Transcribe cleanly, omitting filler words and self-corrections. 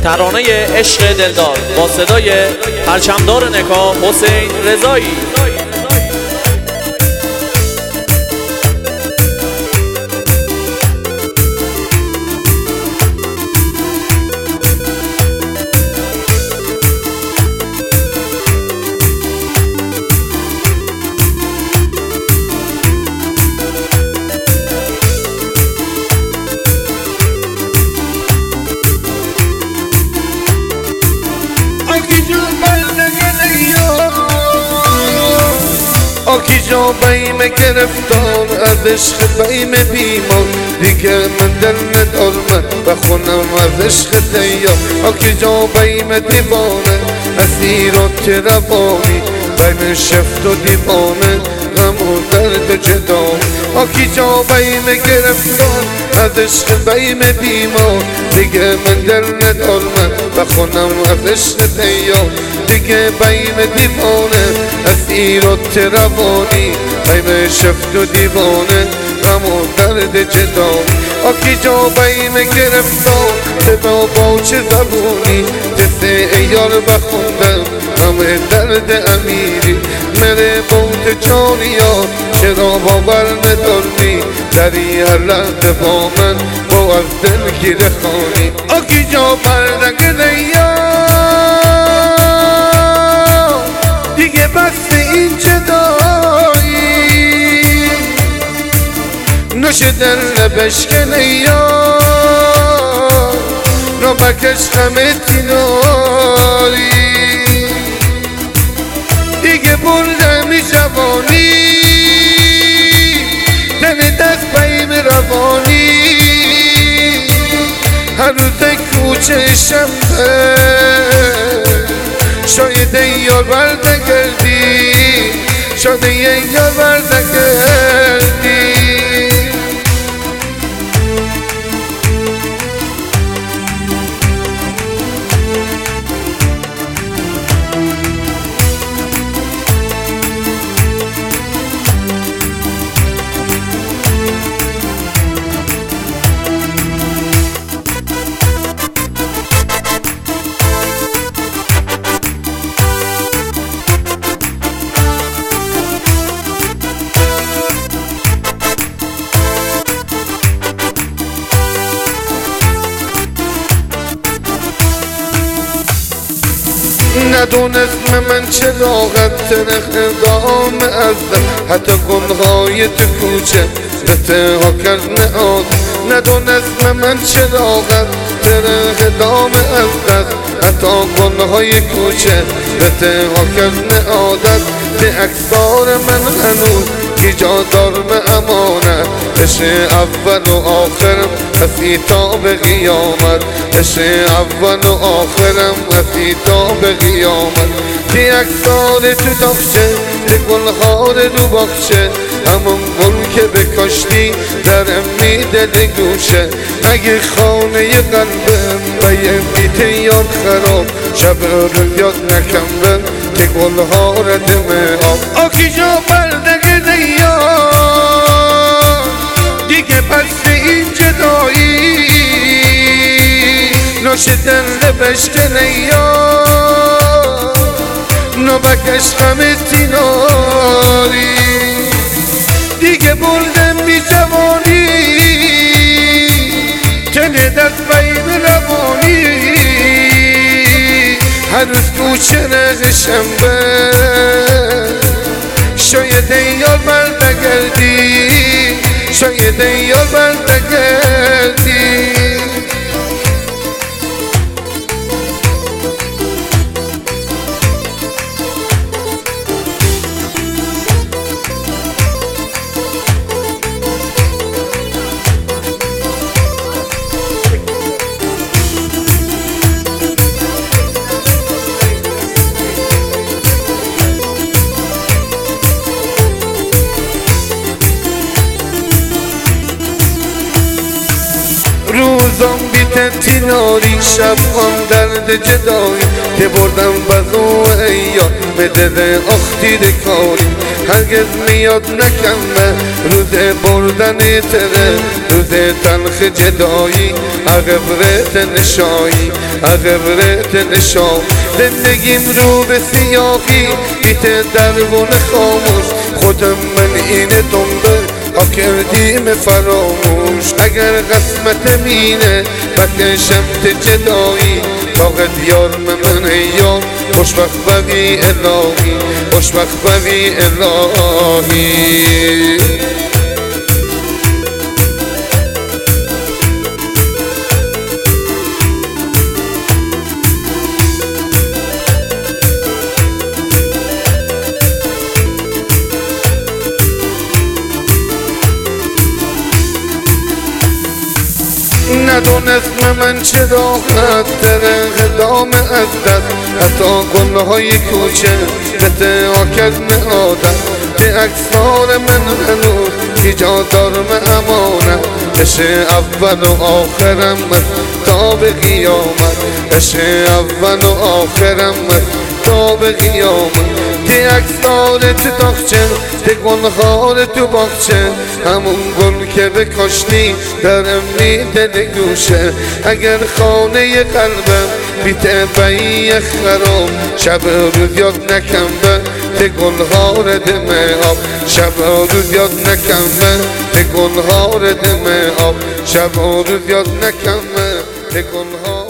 ترانه عشق دلدار با صدای پرچمدار نکا حسین رضایی. آکی جا بیم گرفتار از عشق بیم بیمار، دیگه من دل ندارم و خونم از عشق دیار. آکی جا بیم دیوانه اسیرات روانی، بین شفت و دیوانه غم و درد جدا. آکی جا بیم گرفتار از عشق بیم بیمار، دیگه من دل ندارم و خونم از عشق دیار. دیگه بیم دیوانه اسیرات روانی، بیم شفت و دیوانه غم و درد جدا. آکی جا بیم گرفتار تبا با چه زبونی، دست ایار بخوندم همه درد امیری. مره بود جانیا چرا باور نداری، دری هر لحظه با من با از دل گیره خانی. آکی جا بردگ دیا دیگه بس این جدایی، نوش دل بشکنه یا رو بکش غمتی ناری. دیگه بردم جوانی تن دست بیم روانی، هر روز کوچه شنبه شاید یار بردگردی، شاید یار بردگردی. ندونست من چراغت ترخدام ازم، حتی گلهای تو کوچه رتها کرد نهاد. ندونست من چراغت ترخدام ازم، حتی گلهای کوچه رتها کرد نهادت. به اکثار من هنوز که جا دارم امانت، عشق اول و آخرم هستی تا به قیامت. عشق اول و آخرم هستی تا به قیامت. دی اکثار تو داخشه دی گلها رو باخشه، همون گل که بکاشتی در امی دل گوشه. اگه خانه قلبم و یه بیت یاد خراب، شب رو یاد نکمبن که گلها رو دمه آب. آکی جا بردگ دیا دیگه پس این جدایی، نوش دل بشکنه یا نو بکش غمتی ناری. دیگه بردم بی جوانی تن دست بیم روانی، هر روز کوچه رز شنبه شاید یار بردگردی، شاید یار بردگردی. روزم بیت ناری، شب هم درد جدایی، که بردم بزو ایار به دل اختی کاری. هرگز میاد نکمه روز بردن تره، روز تلخ جدایی عقب رت نشایی. عقبرت نشام زندگیم رو به سیاهی بیت دربون خاموش خودم من اینه دنبه ها کردیم فراموش اگر قسمت مینه بکشم جدایی طاقت یار من یار خوشبخت بوی الهی خوشبخت بوی الهی ندونست من چرا در قدام از دست حتی گلهای کوچه بتها کرد آدم که اکسار من هنوز ایجاد دارم امانت عشق اول و آخرم تا به قیامت عشق اول و آخرم تا به قیامت که اکسار تو تاخچه که گلخار تو باغچه همون گل که بکاشتی درم میده گوشه اگر خانه قلبم بیته بایی خراب شب روز یاد نکم به گلخار دم آب شب روز یاد نکم به گلخار دم آب شب روز یاد نکم به گلخار